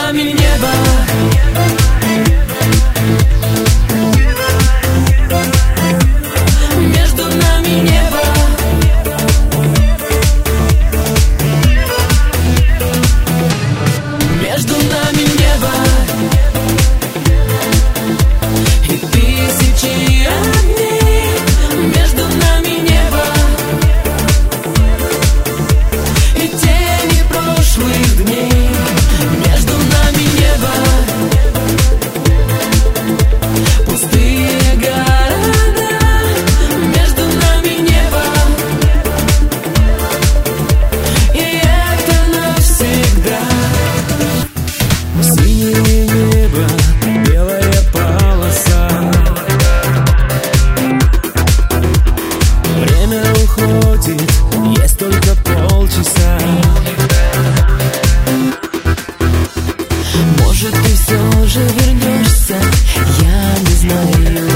нами небо. Между нами небо. Между нами небо. И тысячи огней. Между нами небо. И тени прошлых дней. Между нами небо. Пустые города. Между нами небо. И это навсегда. Синее небо, белая полоса. Время уходит, есть только полчаса. Может, ты все же вернешься, я не знаю.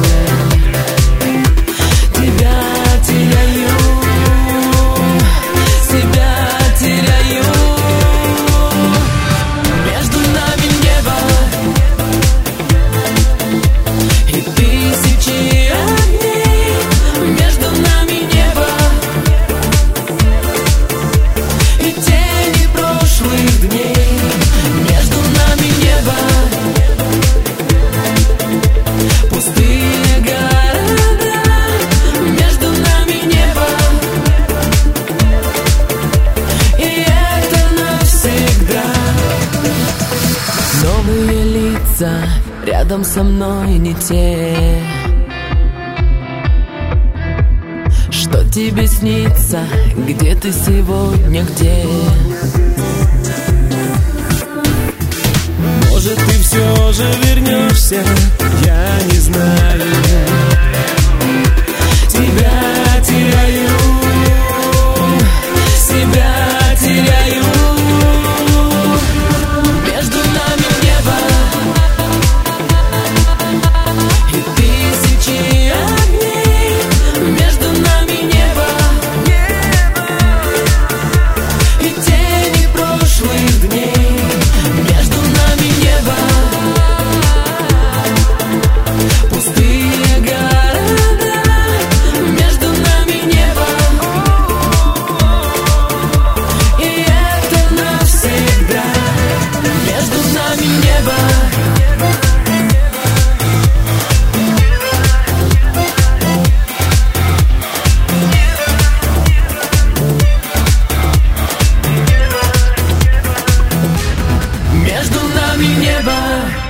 Тебя теряю, себя теряю. Между нами небо. И тысячи огней. Между нами небо. И тени прошлых дней. Между нами небо. Пустые города. Между нами небо. И это навсегда. Новые лица рядом со мной не те. Что тебе снится? Где ты сегодня, где? Может, ты все же вернешься, я не знаю. Тебя теряю, себя теряю. Между нами небо. И тысячи огней. Между нами небо. И тени прошлых дней. Между нами небо. Пустые города. Между нами небо. И это навсегда. Между нами небо. Между нами небо.